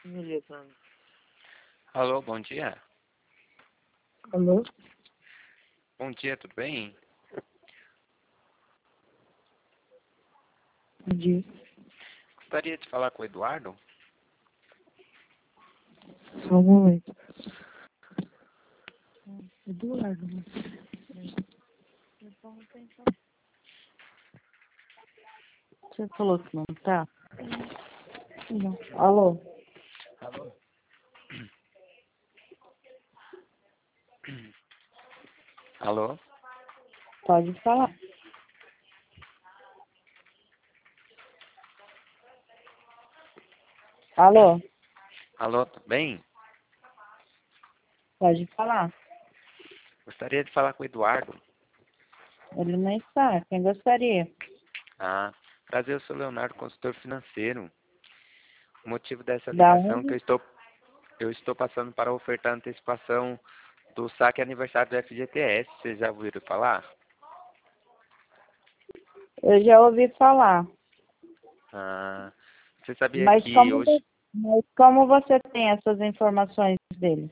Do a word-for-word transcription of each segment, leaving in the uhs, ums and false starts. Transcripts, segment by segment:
Alô, bom dia. Alô? Bom dia, tudo bem? Bom dia. Gostaria de falar com o Eduardo? Só um momento. Eduardo. Você falou que não tá? Não. Alô? Alô? Alô? Pode falar. Alô? Alô, tudo bem? Pode falar. Gostaria de falar com o Eduardo. Ele não está. Quem gostaria? Ah, prazer, eu sou o Leonardo, consultor financeiro. O motivo dessa Da ligação é que onde? eu estou, eu estou passando para ofertar antecipação do saque aniversário do F G T S. Vocês já ouviram falar? Eu já ouvi falar. Ah, você sabia Mas que como, hoje... vo- mas como você tem essas informações dele?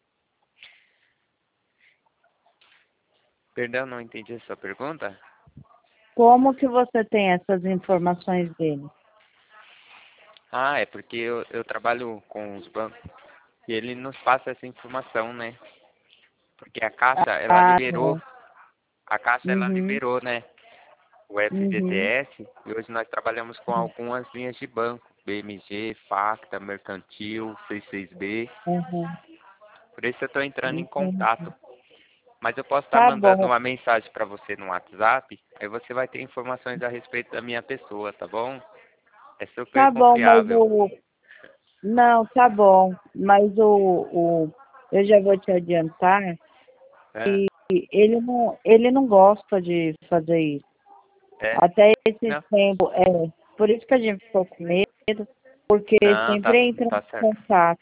Perdão, não entendi a sua pergunta? Como que você tem essas informações dele? Ah, é porque eu, eu trabalho com os bancos e ele nos passa essa informação, né? Porque a Caixa, ela Ah, liberou, tá. a Caixa, ela Uhum. liberou, né? O Uhum. F G T S, e hoje nós trabalhamos com algumas linhas de banco, B M G, Facta, Mercantil, C seis B. Uhum. Por isso eu estou entrando em Entendi. contato. Mas eu posso estar Tá mandando bom. uma mensagem para você no WhatsApp, aí você vai ter informações a respeito da minha pessoa, tá bom? É super Tá bom, mas confiável. o... Não, tá bom. Mas o, o... Eu já vou te adiantar É, que ele não, ele não gosta de fazer isso. é, Até esse não, tempo, é. Por isso que a gente ficou com medo, porque não, tá, sempre entra tá em certo. contato.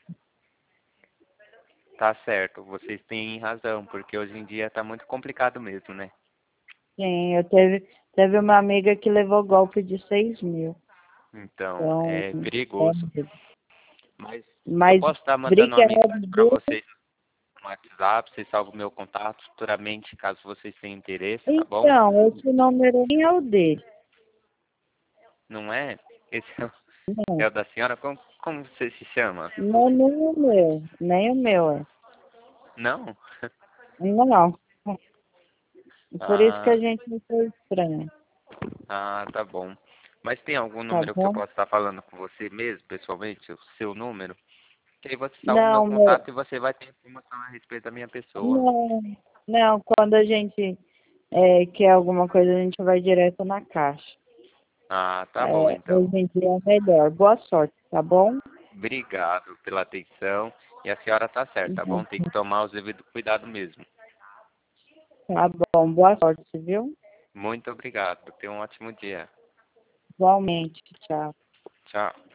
Tá certo, vocês têm razão, porque hoje em dia tá muito complicado mesmo, né? Sim, eu teve, teve uma amiga que levou golpe de seis mil. Então, Então, é é perigoso. medo. Mas eu Mas posso estar mandando uma obrigado, mensagem para viu? vocês no WhatsApp, vocês salvam o meu contato futuramente, caso vocês tenham interesse, tá bom? Então, esse número nem é o dele. Não é? Esse é o, Não, é o da senhora? Como, como você se chama? não, nem o meu. Nem o meu é. Não? Não. Por isso que a Ah, gente ficou estranho. ah, tá bom. Mas tem algum Tá número que eu bom? possa estar falando com você mesmo, pessoalmente? O seu número? Que aí você salva o meu Não, meu. contato e você vai ter informação a respeito da minha pessoa. Não, não. Quando a gente é, quer alguma coisa, a gente vai direto na caixa. Ah, tá bom É, então. hoje em dia é melhor. Boa sorte, tá bom? Obrigado pela atenção. E a senhora tá certa, tá Uhum. bom? Tem que tomar os devidos cuidados mesmo. Tá bom. Boa sorte, viu? Muito obrigado. Tenha um ótimo dia. Igualmente. Tchau. Tchau.